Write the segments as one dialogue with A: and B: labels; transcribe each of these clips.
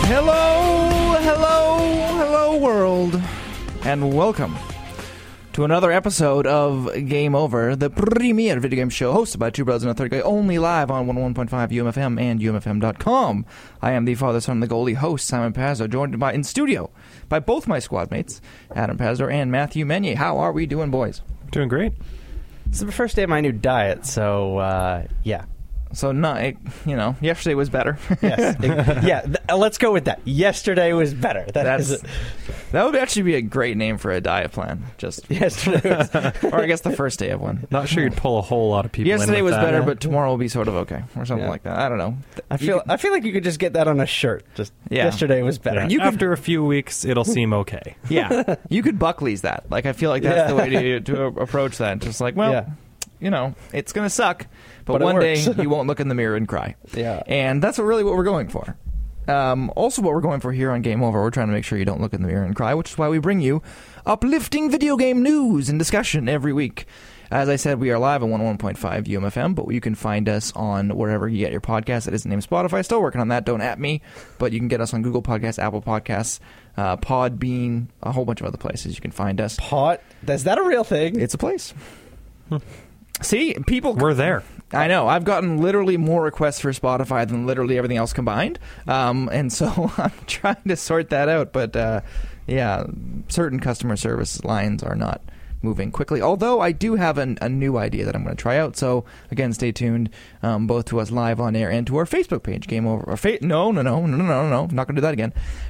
A: Hello, world, and welcome to another episode of Game Over, the premier video game show hosted by two brothers and a third guy, only live on 101.5 UMFM and UMFM.com. I am the father, son, and the goalie host, Simon Pazzo, joined in studio by both my squad mates, Adam Pazzo and Matthew Meunier. How are we doing, boys?
B: Doing great.
C: It's the first day of my new diet, so, yeah.
A: So, yesterday was better.
C: Yes. Let's go with that. Yesterday was better.
A: That would actually be a great name for a diet plan. Just
C: yesterday was...
A: Or I guess the first day of one.
B: Not sure you'd pull a whole lot of people
A: Yesterday
B: in with
A: was
B: that.
A: better, but tomorrow will be sort of okay. Or something like that. I don't know.
C: I feel like you could just get that on a shirt. Just yesterday was better.
B: Yeah. After a few weeks, it'll seem okay.
A: Yeah. You could Buckley's that. Like, I feel like that's the way to approach that. Just like, it's going to suck, but one day you won't look in the mirror and cry.
C: Yeah.
A: And that's what we're going for. Also, what we're going for here on Game Over, we're trying to make sure you don't look in the mirror and cry, which is why we bring you uplifting video game news and discussion every week. As I said, we are live on 101.5 UMFM, but you can find us on wherever you get your podcast. It isn't named Spotify. Still working on that. Don't at me. But you can get us on Google Podcasts, Apple Podcasts, Podbean, a whole bunch of other places you can find us.
C: Is that a real thing?
A: It's a place. See, people...
B: We're there.
A: I know. I've gotten literally more requests for Spotify than literally everything else combined. And so I'm trying to sort that out. But, certain customer service lines are not moving quickly. Although I do have a new idea that I'm going to try out. So, again, stay tuned both to us live on air and to our Facebook page, Game Over. No. Not going to do that again.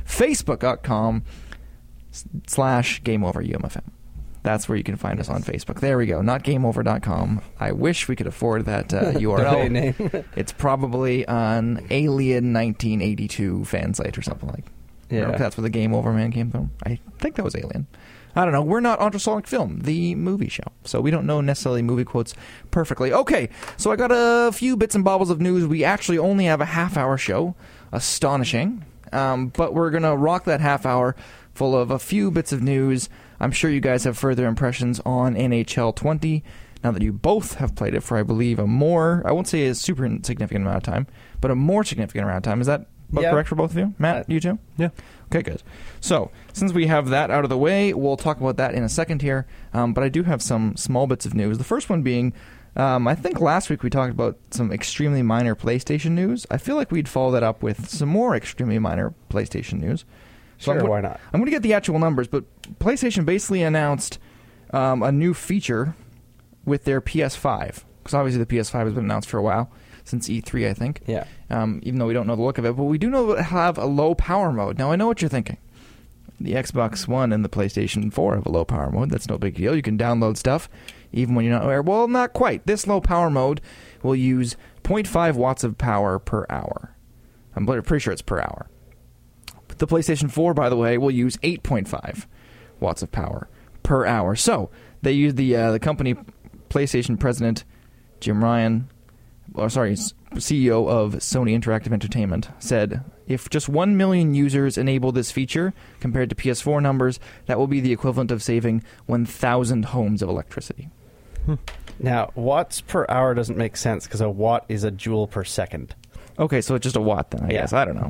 A: Facebook.com/Game Over UMFM. That's where you can find us on Facebook. There we go. Not GameOver.com. I wish we could afford that URL.
C: Name.
A: It's probably on Alien 1982 fan site or something like.
C: Yeah.
A: That's where the Game Over man came from. I think that was Alien. I don't know. We're not Ultrasonic Film, the movie show, so we don't know necessarily movie quotes perfectly. Okay, so I got a few bits and bobbles of news. We actually only have a half-hour show. Astonishing. But we're going to rock that half hour full of a few bits of news. I'm sure you guys have further impressions on NHL 20, now that you both have played it for, I believe, I won't say a super significant amount of time, but a more significant amount of time. Is that correct for both of you? Matt, you too?
B: Yeah.
A: Okay, good. So, since we have that out of the way, we'll talk about that in a second here, but I do have some small bits of news. The first one being, I think last week we talked about some extremely minor PlayStation news. I feel like we'd follow that up with some more extremely minor PlayStation news. So
C: Sure, why not?
A: I'm going to get the actual numbers, but PlayStation basically announced a new feature with their PS5. Because obviously the PS5 has been announced for a while, since E3, I think.
C: Yeah.
A: Even though we don't know the look of it. But we do know it have a low power mode. Now, I know what you're thinking. The Xbox One and the PlayStation 4 have a low power mode. That's no big deal. You can download stuff even when you're not aware. Well, not quite. This low power mode will use 0.5 watts of power per hour. I'm pretty sure it's per hour. The PlayStation 4, by the way, will use 8.5 watts of power per hour. So, they use the company PlayStation president, Jim Ryan, CEO of Sony Interactive Entertainment, said, if just 1 million users enable this feature, compared to PS4 numbers, that will be the equivalent of saving 1,000 homes of electricity.
C: Now, watts per hour doesn't make sense, because a watt is a joule per second.
A: Okay, so it's just a watt then, I guess. I don't know.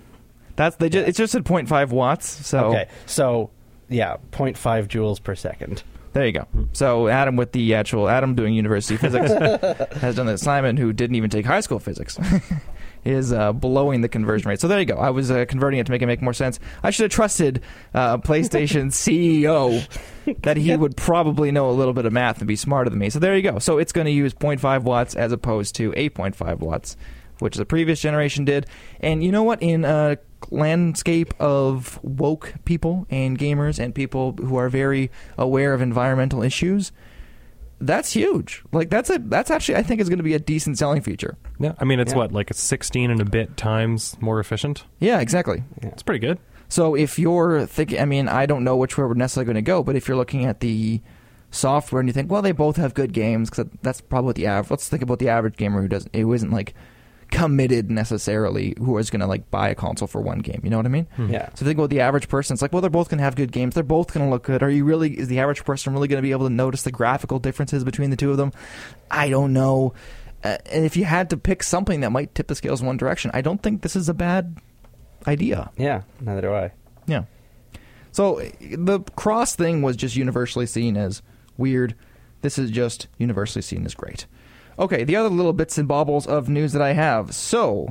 A: It just said 0.5 watts. So
C: okay, so 0.5 joules per second.
A: There you go. So Adam doing university physics has done that. Simon, who didn't even take high school physics, is blowing the conversion rate. So there you go. I was converting it to make it make more sense. I should have trusted PlayStation CEO that he would probably know a little bit of math and be smarter than me. So there you go. So it's going to use 0.5 watts as opposed to 8.5 watts, which the previous generation did. And you know what? In a landscape of woke people and gamers and people who are very aware of environmental issues, that's huge. Like that's actually, I think, is going to be a decent selling feature.
B: Yeah, I mean, it's like a 16 and a bit times more efficient.
A: Yeah, exactly.
B: Yeah. It's pretty good.
A: So if you're thinking, I mean, I don't know which way we're necessarily going to go, but if you're looking at the software and you think, well, they both have good games, because that's probably what the average. Let's think about the average gamer who isn't like committed necessarily, who is going to like buy a console for one game. You know what I mean?
C: Yeah.
A: So think about the average person. It's like, well, they're both going to have good games. They're both going to look good. Is the average person really going to be able to notice the graphical differences between the two of them? I don't know. And if you had to pick something that might tip the scales in one direction, I don't think this is a bad idea.
C: Yeah, neither do I.
A: Yeah. So the cross thing was just universally seen as weird. This is just universally seen as great. Okay, the other little bits and baubles of news that I have. So,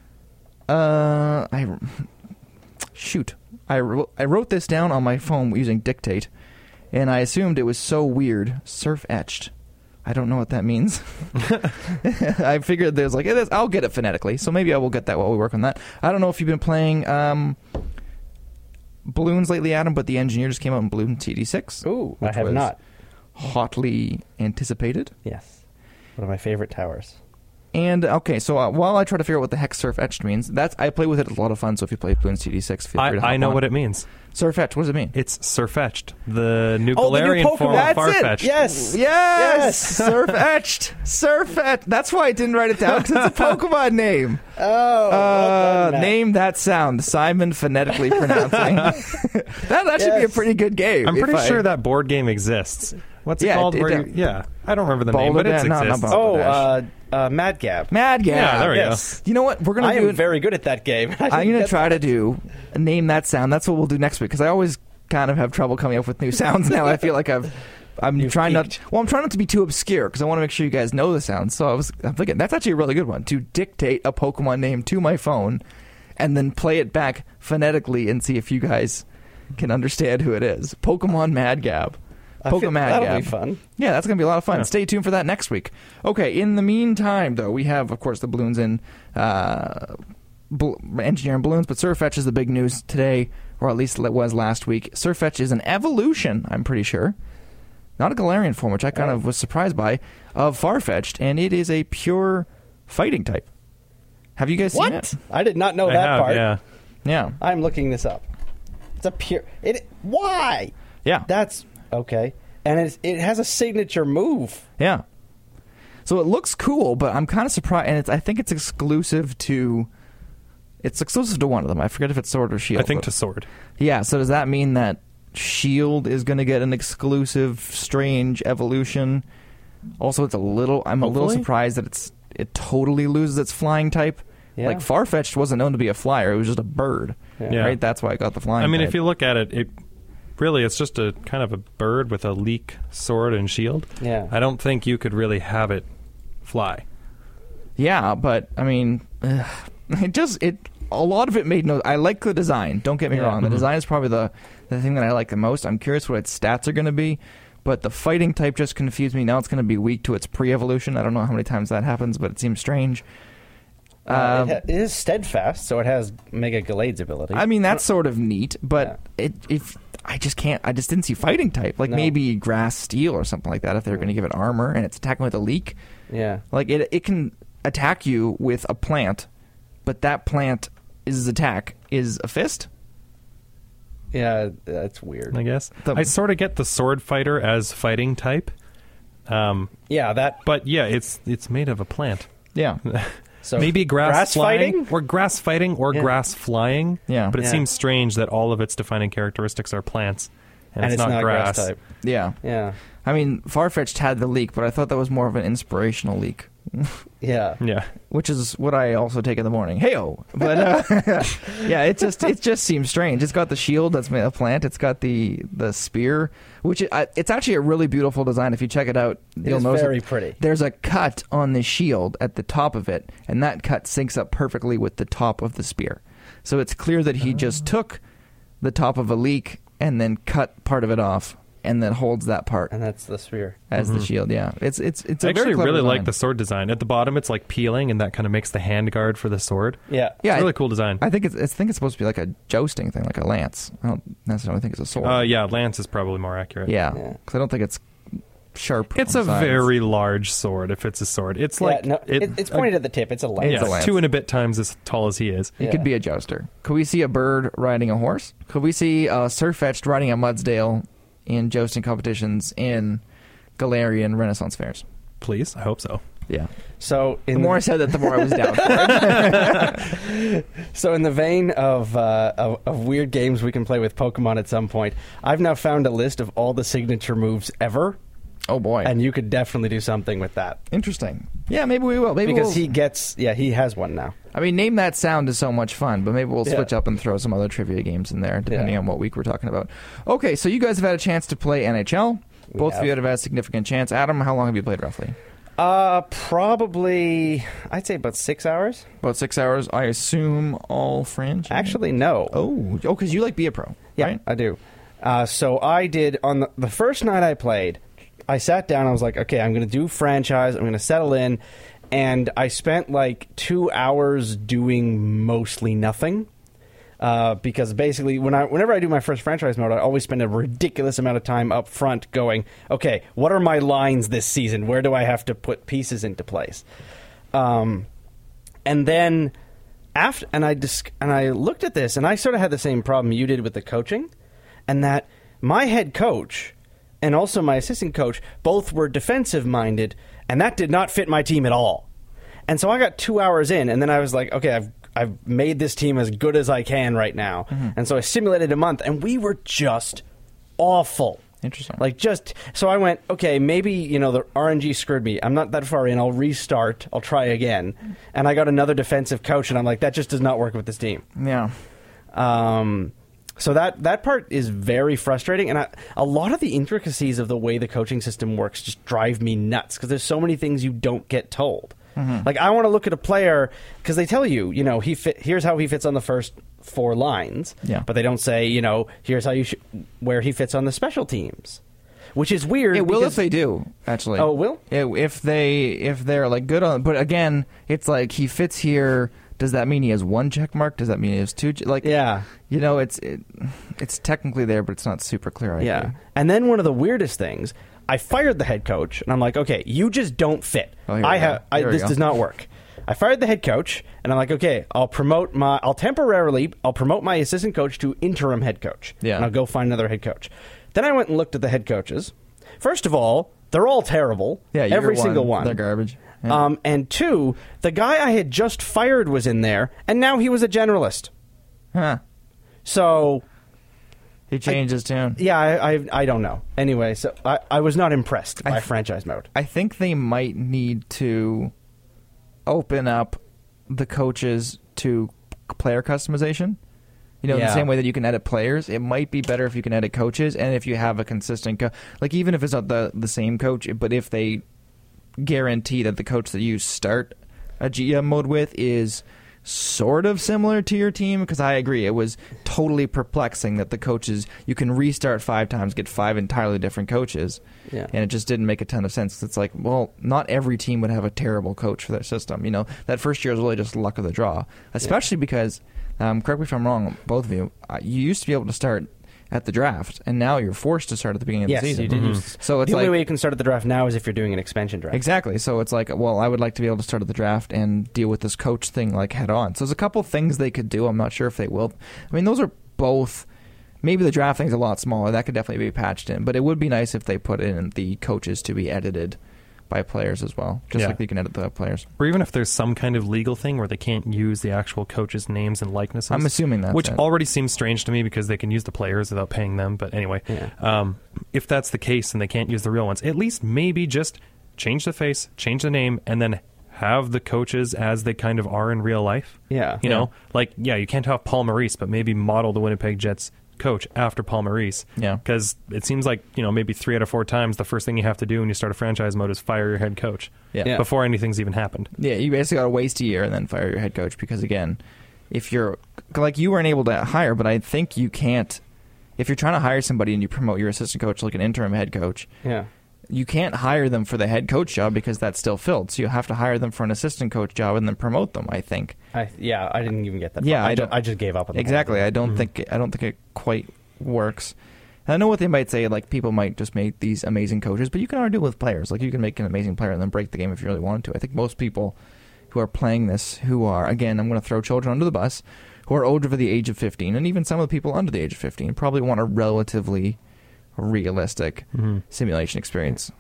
A: I wrote this down on my phone using Dictate, and I assumed it was so weird. Surf etched. I don't know what that means. I figured there's like, I'll get it phonetically, so maybe I will get that while we work on that. I don't know if you've been playing Balloons lately, Adam, but the engineer just came out in Balloon TD6.
C: Ooh, I
A: which
C: have
A: was
C: not.
A: hotly anticipated.
C: Yes. One of my favorite towers.
A: And, okay, so while I try to figure out what the heck Surf Etched means, I play with it. It's a lot of fun, so if you play Balloons TD6, feel free to hop
B: I know
A: on.
B: what it means.
A: Surf Etched, what does it mean?
B: It's Surfetched, the new
C: Oh, the new
B: Galarian form
C: Pokemon.
B: of
A: That's it.
B: Farfetch'd.
C: Yes!
A: Yes! Surf Etched! Surf Etched! That's why I didn't write it down, because it's a Pokemon name.
C: Oh, well done, Matt.
A: Name that sound. Simon phonetically pronouncing. that should be a
C: Yes.
A: pretty good game.
B: I'm pretty
A: if
B: sure that board game exists. What's it
A: Yeah,
B: called?
A: it-
B: Where
A: it-
B: you, yeah, I don't remember the name, but it
A: Balderdash- no, not
B: exists.
A: Balderdash.
C: Mad Gab.
A: Mad Gab.
B: Yeah, there we
C: Yes.
A: You know what? We're going
C: I
A: to do
C: am
A: it.
C: very good at that game.
A: I'm going to try to do name that sound. That's what we'll do next week, because I always kind of have trouble coming up with new sounds now. I feel like I'm
C: You've
A: trying
C: peaked.
A: I'm trying not to be too obscure, because I want to make sure you guys know the sounds. So I'm thinking that's actually a really good one, to dictate a Pokemon name to my phone and then play it back phonetically and see if you guys can understand who it is. Pokemon Mad Gab. Pokemon Mad
C: That'll
A: Gab.
C: be fun.
A: Yeah, that's going to be a lot of fun.
B: Yeah.
A: Stay tuned for that next week. Okay, in the meantime, though, we have, of course, the balloons in engineering balloons, but Surfetch is the big news today, or at least it was last week. Surfetch is an evolution, I'm pretty sure. Not a Galarian form, which I kind of was surprised by, of Farfetch'd, and it is a pure fighting type. Have you guys seen
C: What?
A: it?
C: I did not know
B: I
C: that
B: have,
C: part.
B: yeah.
A: Yeah.
C: I'm looking this up. It's a pure... Why?
A: Yeah.
C: That's... Okay. And it has a signature move.
A: Yeah. So it looks cool, but I'm kind of surprised, and I think it's exclusive to... It's exclusive to one of them. I forget if it's Sword or Shield.
B: I think
A: but-
B: to Sword.
A: Yeah, so does that mean that Shield is going to get an exclusive strange evolution? Also, I'm a little
B: Hopefully.
A: surprised that it totally loses its flying type.
C: Yeah.
A: Like Farfetch'd wasn't known to be a flyer; it was just a bird.
C: Yeah.
A: Right? That's why it got the flying.
B: I mean,
A: type.
B: if you look at it, it's just a kind of a bird with a leek sword and shield.
C: Yeah.
B: I don't think you could really have it fly.
A: Yeah, but I mean, a lot of it made no. I like the design. Don't get me
C: Yeah.
A: wrong. The design is probably the thing that I like the most. I'm curious what its stats are going to be, but the fighting type just confused me. Now it's going to be weak to its pre-evolution. I don't know how many times that happens, but it seems strange.
C: It is steadfast, so it has Mega Galade's ability.
A: I mean, that's sort of neat, but if I just didn't see fighting type. Like
C: No.
A: maybe grass steel or something like that. If they're going to give it armor and it's attacking with a leak,
C: Yeah.
A: like it can attack you with a plant, but that plant attack is a fist.
C: Yeah, that's weird.
B: I guess
A: The-
B: I sort of get the sword fighter as fighting type,
C: Yeah, that...
B: but yeah, it's made of a plant.
A: Yeah.
C: So
B: Maybe grass flying,
C: fighting?
B: or grass fighting, or
C: Yeah.
B: grass flying.
A: Yeah.
B: but it
C: Yeah.
B: seems strange that all of its defining characteristics are plants, and,
C: And
B: it's not
C: grass type.
A: Yeah.
C: Yeah.
A: I mean, Farfetch'd had the leak, but I thought that was more of an inspirational leak,
C: Yeah.
B: Yeah,
A: which is what I also take in the morning. Hey-o! But, yeah, it just seems strange. It's got the shield that's made of plant. It's got the spear, which it's actually a really beautiful design. If you check it out,
C: It
A: you'll
C: is
A: notice
C: very pretty.
A: there's a cut on the shield at the top of it, and that cut syncs up perfectly with the top of the spear. So it's clear that he just took the top of a leak and then cut part of it off, and then holds that part
C: And that's the spear.
A: as the shield. Yeah, it's a
B: I actually
A: very clever
B: really like
A: design.
B: the sword design. At the bottom, it's like peeling, and that kind of makes the hand guard for the sword.
C: Yeah.
A: Yeah,
B: It's a really cool design.
A: I think it's supposed to be like a jousting thing, like a lance. I don't necessarily think it's a sword.
B: Yeah, lance is probably more accurate.
A: yeah,
C: Yeah.
A: because I don't think it's sharp.
B: It's
A: on
B: a
A: the sides.
B: very large sword. If it's a sword, it's like
C: yeah, no, it's pointed at the tip. It's a lance.
A: It's a
B: yeah,
A: lance.
B: 2 and a bit times as tall as he is.
A: It
C: Yeah.
A: could be a jouster. Could we see a bird riding a horse? Could we see Surfetch'd riding a Mudsdale in jousting competitions in Galarian Renaissance fairs?
B: Please, I hope so.
A: Yeah.
C: So
A: The more I said that, the more I was down for it.
C: So in the vein of weird games we can play with Pokemon at some point, I've now found a list of all the signature moves ever.
A: Oh boy.
C: And you could definitely do something with that.
A: Interesting. Yeah, maybe we will. Maybe
C: Because
A: we'll,
C: he has one now.
A: I mean, Name That Sound is so much fun, but maybe we'll
C: Yeah.
A: switch up and throw some other trivia games in there, depending
C: Yeah.
A: on what week we're talking about. Okay, so you guys have had a chance to play NHL. Both of you
C: have.
A: have had a significant chance. Adam, how long have you played roughly?
C: Probably, I'd say about 6 hours.
A: About 6 hours. I assume all franchise.
C: Actually, no.
A: Oh, because you like Be a Pro,
C: Yeah,
A: right?
C: I do. So I did, on the first night I played, I sat down, I was like, okay, I'm going to do franchise, I'm going to settle in, and I spent like 2 hours doing mostly nothing. Because basically, whenever I do my first franchise mode, I always spend a ridiculous amount of time up front going, okay, what are my lines this season? Where do I have to put pieces into place? And then after, and I looked at this, and I sort of had the same problem you did with the coaching, and that my head coach and also my assistant coach both were defensive minded, and that did not fit my team at all. And so I got 2 hours in, and then I was like, okay, I've made this team as good as I can right now.
A: Mm-hmm.
C: And so I simulated a month, and we were just awful.
A: Interesting.
C: So I went, okay, maybe, the RNG screwed me. I'm not that far in. I'll restart. I'll try again. And I got another defensive coach, and I'm like, that just does not work with this team.
A: Yeah.
C: So that part is very frustrating, and a lot of the intricacies of the way the coaching system works just drive me nuts, because there's so many things you don't get told.
A: Mm-hmm.
C: Like, I want to look at a player, because they tell you, here's how he fits on the first 4 lines,
A: Yeah.
C: but they don't say, here's how where he fits on the special teams, which is weird.
A: It will
C: because-
A: if they do, actually.
C: Oh, it will?
A: If they're like good on, but again, it's like he fits here. Does that mean he has 1 check mark? Does that mean he has 2?
C: Yeah.
A: It's technically there, but it's not super clear. I
C: Yeah.
A: agree.
C: And then one of the weirdest things, I fired the head coach, and I'm like, okay, you just don't fit.
A: Oh, here we go. Here we
C: This
A: go.
C: does not work. I fired the head coach, and I'm like, okay, I'll promote my assistant coach to interim head coach.
A: Yeah.
C: And I'll go find another head coach. Then I went and looked at the head coaches. First of all, they're all terrible.
A: Yeah,
C: every single one.
A: They're garbage. Yeah.
C: And 2, the guy I had just fired was in there, and now he was a generalist.
A: Huh.
C: So,
A: He changed his tune.
C: yeah, I don't know. Anyway, so I was not impressed by franchise mode.
A: I think they might need to open up the coaches to player customization. In the
C: Yeah.
A: same way that you can edit players, it might be better if you can edit coaches, and if you have a consistent like even if it's not the same coach, but if they guarantee that the coach that you start a GM mode with is sort of similar to your team, because I agree, it was totally perplexing that the coaches, you can restart 5 times, get 5 entirely different coaches,
C: Yeah.
A: and it just didn't make a ton of sense. It's like, well, not every team would have a terrible coach for their system. That first year is really just luck of the draw, especially because, correct me if I'm wrong, both of you, you used to be able to start at the draft, and now you're forced to start at the beginning of
C: Yes,
A: the season.
C: you did. use-
A: So it's
C: the only
A: like,
C: way you can start at the draft now is if you're doing an expansion draft.
A: exactly. So it's like, well, I would like to be able to start at the draft and deal with this coach thing like head on. So there's a couple things they could do. I'm not sure if they will. I mean, those are both. Maybe the draft thing's a lot smaller. That could definitely be patched in. But it would be nice if they put in the coaches to be edited by players as well, just
B: Yeah.
A: like you can edit the players.
B: Or even if there's some kind of legal thing where they can't use the actual coaches' names and likenesses.
A: I'm assuming that's
B: which
A: it.
B: already seems strange to me because they can use the players without paying them. But anyway,
C: Yeah.
B: If that's the case and they can't use the real ones, at least maybe just change the face, change the name, and then have the coaches as they kind of are in real life.
C: Yeah.
B: You know, you can't have Paul Maurice, but maybe model the Winnipeg Jets coach after Paul Maurice.
A: Yeah.
B: Because it seems like, maybe 3 out of 4 times the first thing you have to do when you start a franchise mode is fire your head coach.
A: Yeah.
C: Yeah.
B: Before anything's even happened.
A: Yeah, you basically got to waste a year and then fire your head coach because, again, if you're like you weren't able to hire, but I think you can't. If you're trying to hire somebody and you promote your assistant coach like an interim head coach,
C: Yeah.
A: you can't hire them for the head coach job because that's still filled. So you have to hire them for an assistant coach job and then promote them, I think.
C: I didn't even get that.
A: Yeah,
C: far.
A: I don't-
C: I just gave up on the whole
A: Exactly.
C: thing.
A: I don't think it quite works. And I know what they might say, like people might just make these amazing coaches, but you can already do it with players. Like you can make an amazing player and then break the game if you really wanted to. I think most people who are playing this, who are, again, I'm going to throw children under the bus, who are over the age of 15, and even some of the people under the age of 15 probably want a relatively realistic simulation experience.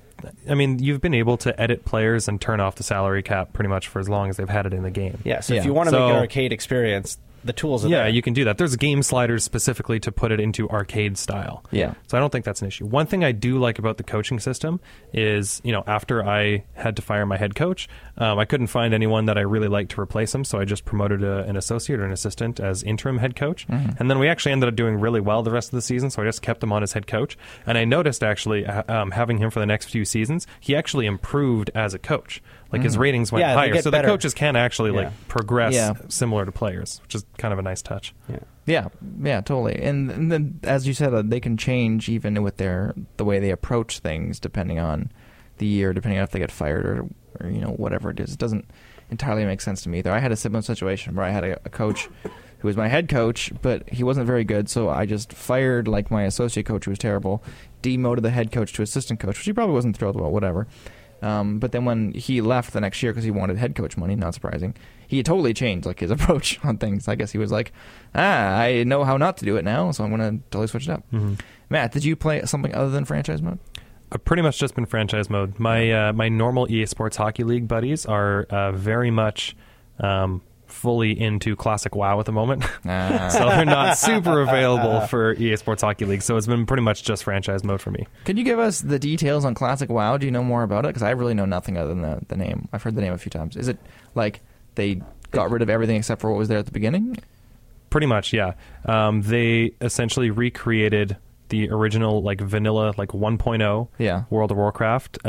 B: I mean, you've been able to edit players and turn off the salary cap pretty much for as long as they've had it in the game.
C: Yeah, so
A: Yeah.
C: if you want to make an
B: So-
C: arcade experience, the tools are
B: Yeah,
C: there.
B: you can do that. There's game sliders specifically to put it into arcade style.
A: Yeah.
B: So I don't think that's an issue. One thing I do like about the coaching system is, after I had to fire my head coach, I couldn't find anyone that I really liked to replace him, so I just promoted an associate or an assistant as interim head coach. And then we actually ended up doing really well the rest of the season, so I just kept him on as head coach. And I noticed, actually, having him for the next few seasons, he actually improved as a coach. Like, his ratings went
C: Yeah, they
B: higher.
C: get
B: So
C: better.
B: the coaches can actually,
C: Yeah.
B: progress
A: Yeah.
B: similar to players, which is kind of a nice touch.
A: Yeah, totally. And then, as you said, they can change even with the way they approach things depending on the year, depending on if they get fired or whatever it is. It doesn't entirely make sense to me either. I had a similar situation where I had a coach who was my head coach, but he wasn't very good, so I just fired my associate coach, who was terrible, demoted the head coach to assistant coach, which he probably wasn't thrilled about, whatever. But then when he left the next year because he wanted head coach money, not surprising, he totally changed his approach on things. I guess he was like, I know how not to do it now, so I'm going to totally switch it up. Matt, did you play something other than franchise mode?
B: I've pretty much just been franchise mode. My normal EA Sports Hockey League buddies are very much fully into Classic WoW at the moment. So they're not super available for EA Sports Hockey League, so it's been pretty much just franchise mode for me.
A: Could you give us the details on Classic WoW? Do you know more about it? Because I really know nothing other than the name. I've heard the name a few times. Is it they got rid of everything except for what was there at the beginning?
B: Pretty much, yeah. They essentially recreated the original vanilla 1.0 World of Warcraft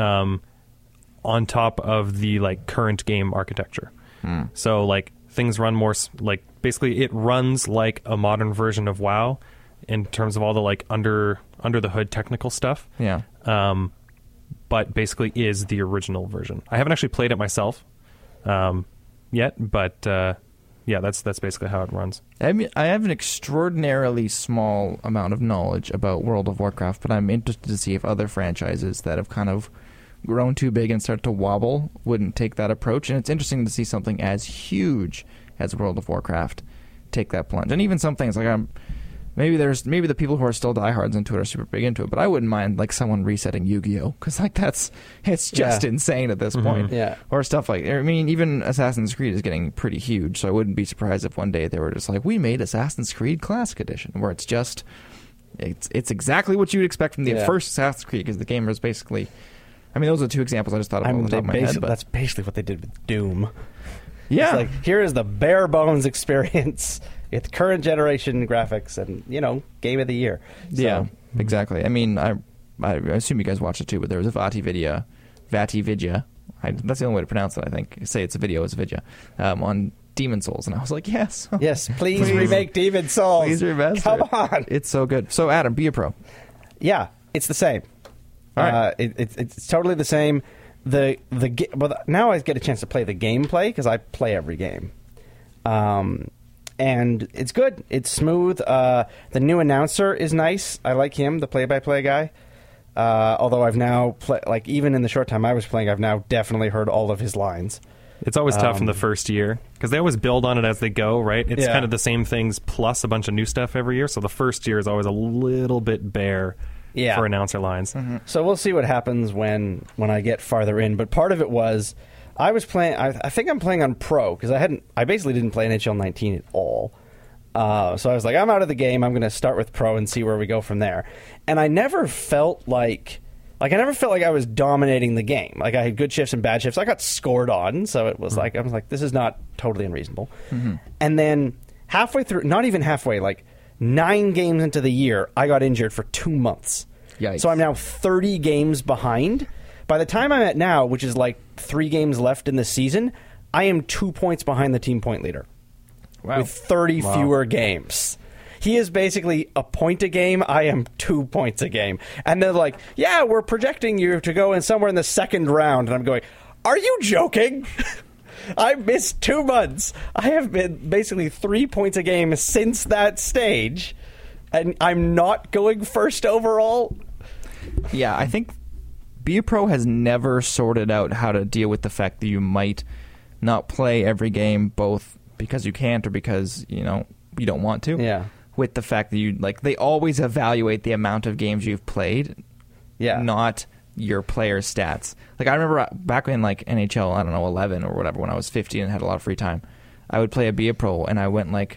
B: on top of the current game architecture. So things run more basically it runs like a modern version of WoW in terms of all the under the hood technical stuff.
A: Yeah.
B: But basically is the original version. I haven't actually played it myself yet, but that's basically how it runs.
A: I have an extraordinarily small amount of knowledge about World of Warcraft, but I'm interested to see if other franchises that have kind of grown too big and start to wobble wouldn't take that approach. And it's interesting to see something as huge as World of Warcraft take that plunge. And even some things maybe the people who are still diehards into it are super big into it, but I wouldn't mind someone resetting Yu-Gi-Oh, because it's just insane at this point.
C: Yeah.
A: Or stuff even Assassin's Creed is getting pretty huge, so I wouldn't be surprised if one day they were just we made Assassin's Creed Classic Edition, where it's just it's exactly what you'd expect from the first Assassin's Creed, because the game was basically. Those are two examples I just thought of off the top of my head. But
C: that's basically what they did with Doom.
A: yeah,
C: It's here is the bare bones experience with current generation graphics and game of the year. So,
A: yeah, exactly. I assume you guys watched it too, but there was a Vati Vidya. That's the only way to pronounce it. I think say it's a Vidya on Demon Souls, and I was like, yes,
C: please remake Demon Souls.
A: Please remaster.
C: Come on,
A: it's so good. So Adam, be a pro.
C: Yeah, it's the same.
A: All right.
C: It's totally the same. But now I get a chance to play the gameplay because I play every game, and it's good. It's smooth. The new announcer is nice. I like him, the play-by-play guy. Although I've now even in the short time I was playing, I've now definitely heard all of his lines.
B: It's always tough in the first year because they always build on it as they go, right? It's kind of the same things plus a bunch of new stuff every year. So the first year is always a little bit bare. For announcer lines.
C: Mm-hmm. So we'll see what happens when I get farther in. But part of it was I was playing. I think I'm playing on Pro because I basically didn't play NHL 19 at all. So I was like, I'm out of the game. I'm going to start with Pro and see where we go from there. And I never felt like I was dominating the game. I had good shifts and bad shifts. I got scored on, so it was I was like, this is not totally unreasonable. And then halfway through, not even halfway, 9 games into the year, I got injured for 2 months.
A: Yikes.
C: So I'm now 30 games behind. By the time I'm at now, which is 3 games left in the season, I am 2 points behind the team point leader.
A: Wow.
C: With 30 fewer games. He is basically a point a game. I am 2 points a game. And they're like, yeah, we're projecting you to go in somewhere in the second round. And I'm going, are you joking? I missed 2 months. I have been basically 3 points a game since that stage, and I'm not going first overall.
A: Yeah, I think Be a Pro has never sorted out how to deal with the fact that you might not play every game, both because you can't or because you don't want to.
C: Yeah.
A: With the fact that they always evaluate the amount of games you've played.
C: Yeah.
A: Not your player stats. I remember back in NHL, I don't know, 11 or whatever, when I was 15 and had a lot of free time, I would play a Be a Pro, and I went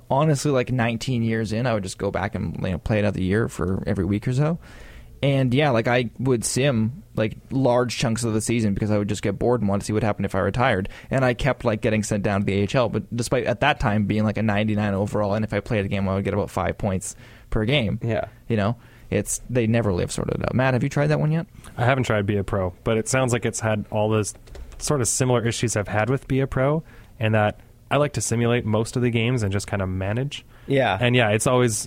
A: honestly, like 19 years in, I would just go back and play another year for every week or so. And yeah, like I would sim like large chunks of the season because I would just get bored and want to see what happened if I retired. And I kept like getting sent down to the AHL, but despite at that time being like a 99 overall, and if I played a game, I would get about 5 points per game.
C: Yeah,
A: they never really have sorted it out. Matt, have you tried that one yet?
B: I haven't tried Be a Pro, but it sounds like it's had all those sort of similar issues I've had with Be a Pro, and that I like to simulate most of the games and just kind of manage.
C: Yeah,
B: and yeah, it's always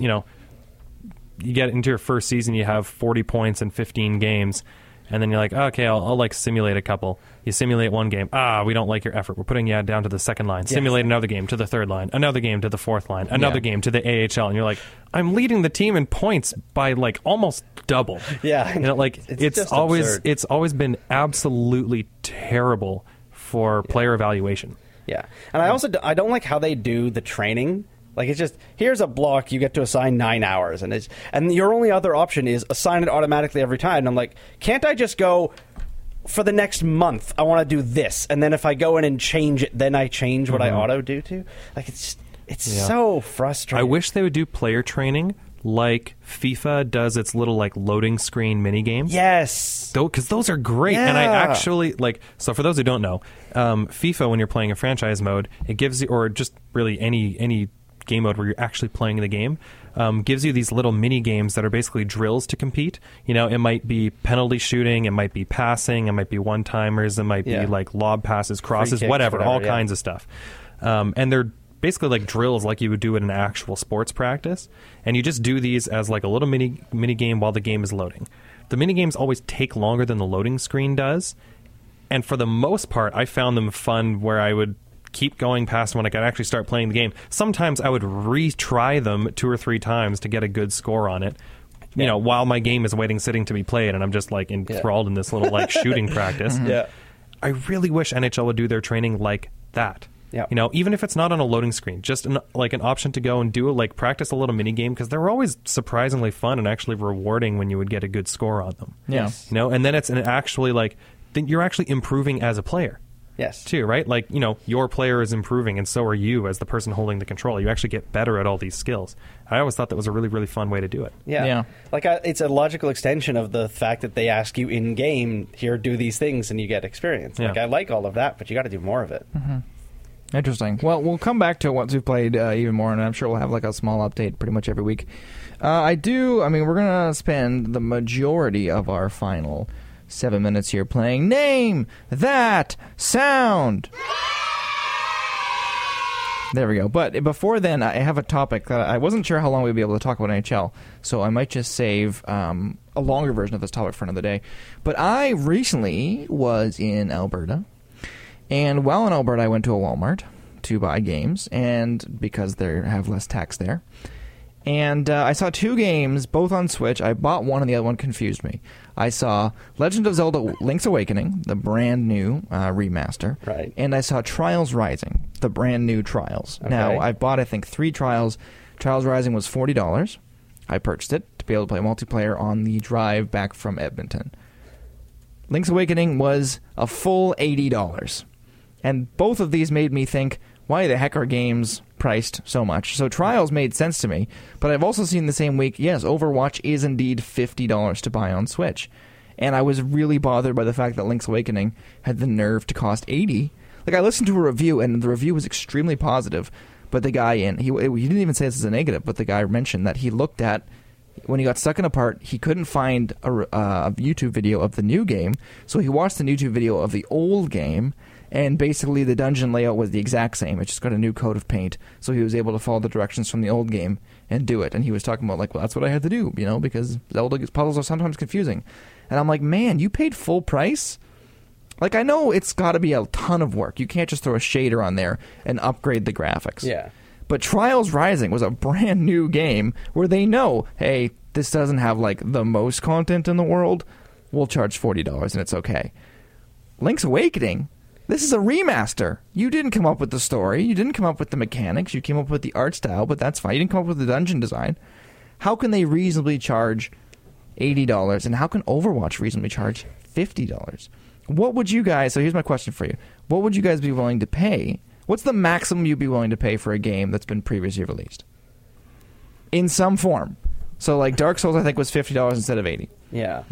B: you get into your first season, you have 40 points in 15 games, and then you're like, oh, okay, I'll like simulate a couple. You simulate one game. We don't like your effort. We're putting you down to the second line. Yes. Simulate another game to the third line. Another game to the fourth line. Another game to the AHL. And you're like, I'm leading the team in points by like almost double.
C: Yeah,
B: it's always been absolutely terrible for player evaluation.
C: Yeah, and I don't like how they do the training. Like, it's just, here's a block, you get to assign 9 hours, and your only other option is assign it automatically every time. And I'm like, can't I just go, for the next month, I want to do this, and then if I go in and change it, then I change what I auto-do to? Like, it's so frustrating.
B: I wish they would do player training like FIFA does its little, like, loading screen mini games.
C: Yes.
B: Because those are great.
C: Yeah.
B: And I actually, so for those who don't know, FIFA, when you're playing a franchise mode, it gives you, or just really any game mode where you're actually playing the game, gives you these little mini games that are basically drills to compete. It might be penalty shooting, it might be passing, it might be one-timers, it might be like lob passes, crosses,
C: kicks,
B: whatever, all
C: yeah.
B: kinds of stuff. And they're basically like drills like you would do in an actual sports practice. And you just do these as like a little mini game while the game is loading. The mini games always take longer than the loading screen does. And for the most part, I found them fun where I would keep going past when I could actually start playing the game. Sometimes I would retry them 2 or 3 times to get a good score on it, while my game is sitting to be played, and I'm just like enthralled in this little like shooting practice.
C: Yeah.
B: I really wish NHL would do their training like that.
C: Yeah.
B: Even if it's not on a loading screen, just an option to go and do practice a little mini game, because they're always surprisingly fun and actually rewarding when you would get a good score on them.
A: Yes.
B: And then then you're actually improving as a player.
C: Yes.
B: Too, right? Your player is improving, and so are you as the person holding the control. You actually get better at all these skills. I always thought that was a really, really fun way to do it.
C: Yeah. It's a logical extension of the fact that they ask you in-game, here, do these things, and you get experience.
B: Yeah.
C: I like all of that, but you got to do more of it.
A: Mm-hmm. Interesting. Well, we'll come back to it once we've played even more, and I'm sure we'll have a small update pretty much every week. We're going to spend the majority of our final 7 minutes here playing Name That Sound. There we go. But before then, I have a topic that I wasn't sure how long we'd be able to talk about NHL, so I might just save a longer version of this topic for another day. But I recently was in Alberta, and while in Alberta, I went to a Walmart to buy games, and because they have less tax there. And I saw 2 games, both on Switch. I bought one, and the other one confused me. I saw Legend of Zelda Link's Awakening, the brand new remaster.
C: Right.
A: And I saw Trials Rising, the brand new Trials.
C: Okay.
A: Now, I bought, I think, 3 Trials. Trials Rising was $40. I purchased it to be able to play multiplayer on the drive back from Edmonton. Link's Awakening was a full $80. And both of these made me think, why the heck are games priced so much? So Trials made sense to me, but I've also seen the same week, yes, Overwatch is indeed $50 to buy on Switch. And I was really bothered by the fact that Link's Awakening had the nerve to cost $80. I listened to a review, and the review was extremely positive, but the guy, he didn't even say this as a negative, but the guy mentioned that he looked at, when he got stuck in a part, he couldn't find a YouTube video of the new game, so he watched the YouTube video of the old game, and basically the dungeon layout was the exact same. It just got a new coat of paint, so he was able to follow the directions from the old game and do it. And he was talking about, well, that's what I had to do, because Zelda puzzles are sometimes confusing. And I'm like, man, you paid full price? I know it's got to be a ton of work. You can't just throw a shader on there and upgrade the graphics.
C: Yeah.
A: But Trials Rising was a brand new game where they know, hey, this doesn't have, the most content in the world. We'll charge $40 and it's okay. Link's Awakening... this is a remaster. You didn't come up with the story. You didn't come up with the mechanics. You came up with the art style, but that's fine. You didn't come up with the dungeon design. How can they reasonably charge $80? And how can Overwatch reasonably charge $50? What would you guys... so here's my question for you. What would you guys be willing to pay What's the maximum you'd be willing to pay for a game that's been previously released? In some form. So, like, Dark Souls, I think, was $50 instead of $80.
C: Yeah.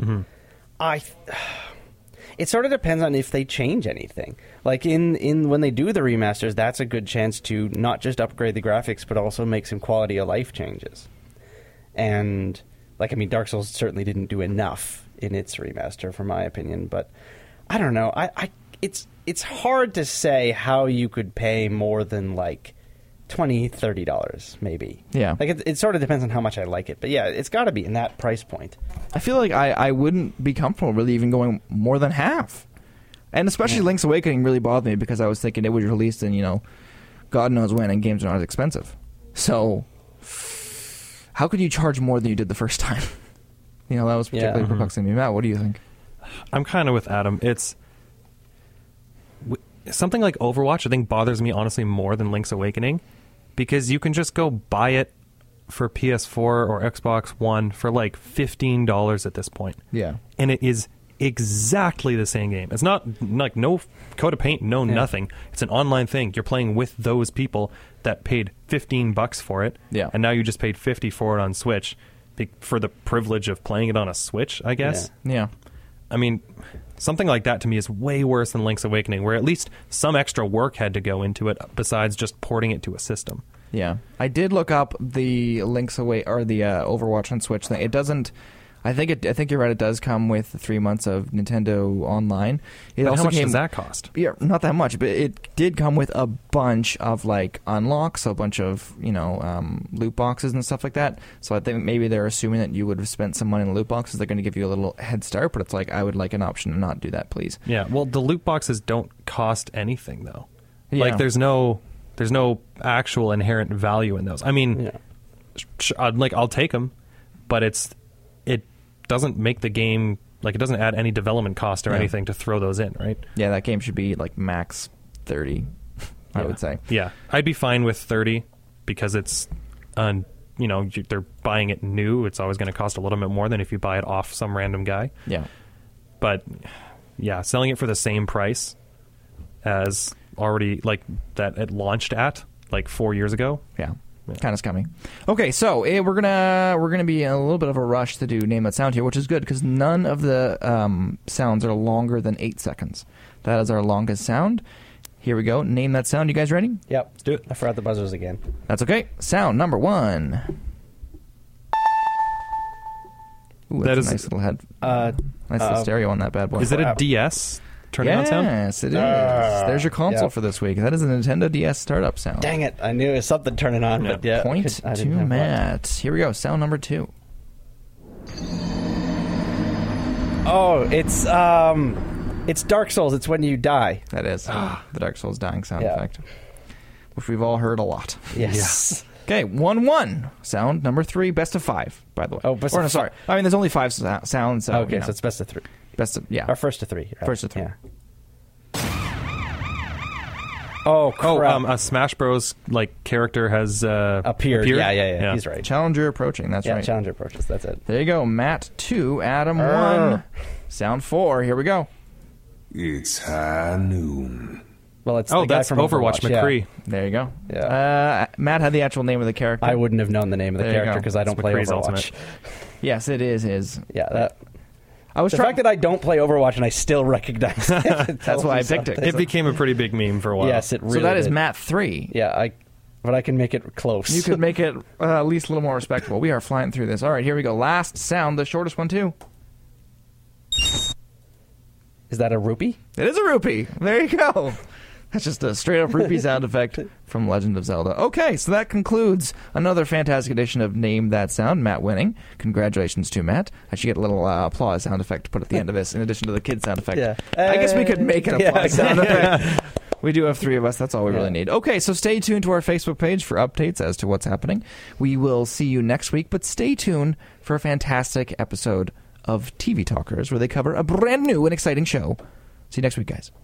C: It sort of depends on if they change anything. Like, in when they do the remasters, that's a good chance to not just upgrade the graphics, but also make some quality of life changes. And, like, I mean, Dark Souls certainly didn't do enough in its remaster, for my opinion. But, I don't know. It's hard to say how you could pay more than, like, $20, $30, maybe.
A: Yeah.
C: Like, it sort of depends on how much I like it. But, yeah, it's got to be in that price point.
A: I feel like I wouldn't be comfortable really even going more than half. And especially Link's Awakening really bothered me because I was thinking it was released in, God knows when, and games are not as expensive. So, how could you charge more than you did the first time? That was particularly perplexing to me. Matt, what do you think?
B: I'm kind of with Adam. It's something like Overwatch, I think, bothers me honestly more than Link's Awakening, because you can just go buy it for PS4 or Xbox One for like $15 at this point.
A: Yeah.
B: And it is exactly the same game. It's not like no Code of Paint, nothing. It's an online thing. You're playing with those people that paid $15 for it.
A: Yeah.
B: And now you just paid $50 for it on Switch for the privilege of playing it on a Switch, I guess.
A: Yeah.
B: I mean, something like that to me is way worse than Link's Awakening, where at least some extra work had to go into it besides just porting it to a system.
A: Yeah, I did look up the Link's Away or the Overwatch on Switch thing. It doesn't. I think you're right. It does come with 3 months of Nintendo Online. It
B: But
A: also
B: how much
A: came,
B: does that cost?
A: Yeah, not that much, but it did come with a bunch of like unlocks, a bunch of loot boxes and stuff like that. So I think maybe they're assuming that you would have spent some money in the loot boxes. They're going to give you a little head start, but it's like I would like an option to not do that, please.
B: Yeah. Well, the loot boxes don't cost anything though.
A: Yeah.
B: Like there's no actual inherent value in those. I mean, I'll take them, but it doesn't make the game, like, it doesn't add any development cost or anything to throw those in, right?
A: Yeah, that game should be like max 30, I would say.
B: Yeah, I'd be fine with 30 because it's, they're buying it new. It's always going to cost a little bit more than if you buy it off some random guy.
A: Yeah.
B: But yeah, selling it for the same price as already like that it launched at like 4 years ago.
A: Yeah. Kind of scummy. Okay, so we're gonna be in a little bit of a rush to do Name That Sound here, which is good because none of the sounds are longer than 8 seconds. That is our longest sound. Here we go. Name That Sound. You guys ready?
C: Yep.
B: Let's do it.
C: I forgot the buzzers again.
A: That's okay. Sound number 1. Ooh, that's a nice little head. Nice little stereo on that bad boy.
B: Is it a DS turning on sound?
A: Yes, it is. There's your console for this week. That is a Nintendo DS startup sound.
C: Dang it! I knew it was something turning on, but yeah.
A: Point to Matt. Here we go. Sound number 2.
C: Oh, it's Dark Souls. It's when you die.
A: That is the Dark Souls dying sound effect, which we've all heard a lot.
C: Yes.
A: Okay, 1-1. Sound number 3. Best of 5, by the way.
C: Oh, best of
A: sorry. I mean, there's only 5 sounds. So,
C: okay, so it's best of 3.
A: Best of
C: Or first to 3. Right?
A: First to 3.
C: Yeah. Oh, crap.
B: A Smash Bros. Like character has
C: appeared. Yeah. He's right.
A: Challenger approaching. That's right.
C: Challenger approaches. That's it.
A: There you go. Matt 2, Adam 1. Sound 4. Here we go.
D: It's high noon.
C: Well, it's the guy
B: that's
C: from
B: Overwatch McCree.
A: Yeah. There you go.
C: Yeah.
A: Matt had the actual name of the character.
C: I wouldn't have known the name of the
A: There you
C: character
A: go.
C: because I don't play
B: McCree's
C: Overwatch.
B: Ultimate.
A: Yes, it is his.
C: Yeah,
A: I was
C: the fact that I don't play Overwatch and I still recognize it.
A: That's why I picked it.
B: It became a pretty big meme for a while.
C: Yes, it really
A: So that is
C: did.
A: Matt 3.
C: Yeah, but I can make it close.
A: You could make it at least a little more respectable. We are flying through this. All right, here we go. Last sound, the shortest one too.
C: Is that a rupee?
A: It is a rupee. There you go. That's just a straight-up rupee sound effect from Legend of Zelda. Okay, so that concludes another fantastic edition of Name That Sound. Matt winning. Congratulations to Matt. I should get a little applause sound effect to put at the end of this, in addition to the kid sound effect.
C: Yeah.
A: I guess we could make an applause sound effect.
C: Yeah.
A: We do have 3 of us. That's all we really need. Okay, so stay tuned to our Facebook page for updates as to what's happening. We will see you next week, but stay tuned for a fantastic episode of TV Talkers where they cover a brand new and exciting show. See you next week, guys.